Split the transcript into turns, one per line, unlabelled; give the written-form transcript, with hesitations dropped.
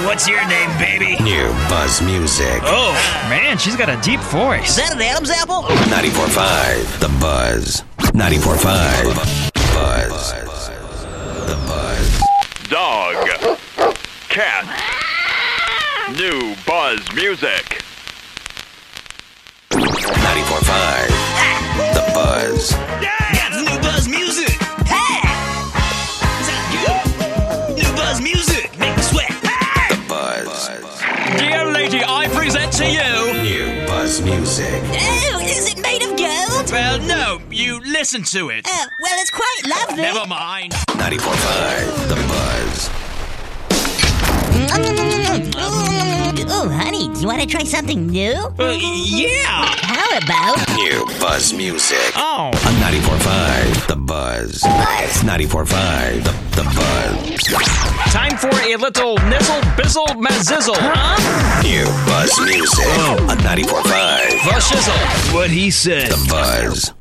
What's your name, baby?
New Buzz Music.
Oh, man, she's got a deep voice.
Is that an Adam's apple?
94.5 The Buzz. 94.5 Buzz. The Buzz.
Dog. Cat. New Buzz Music.
94.5 The Buzz.
Got the new Buzz Music. Hey! Sound good? New Buzz Music. Make me sweat. Hey!
The Buzz.
Dear lady, I present to you...
New Buzz Music.
Oh, is it made of gold?
Well, no, you listen to it.
Oh, well, it's quite lovely.
Never mind.
94.5 The Buzz.
Oh, honey, do you want to try something new?
Yeah.
How about...
New Buzz Music.
Oh.
On 94.5 The Buzz. 94.5 The Buzz.
Time for a little nizzle, bizzle, mazizzle. Huh?
New Buzz Music. On 94.5
The shizzle. What he said.
The Buzz.